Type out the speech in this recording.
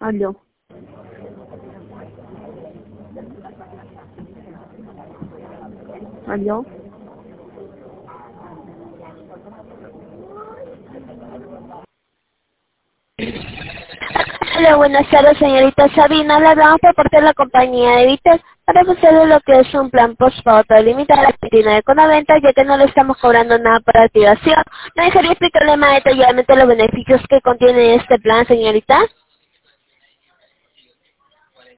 Aló. Aló. Hola, buenas tardes, señorita Sabina. Le hablamos por parte de la compañía de Vitel para ofrecerle lo que es un plan postpago limitado a 29,90, ya que no le estamos cobrando nada por activación. ¿Me dejaría explicarle más detalladamente los beneficios que contiene este plan, señorita?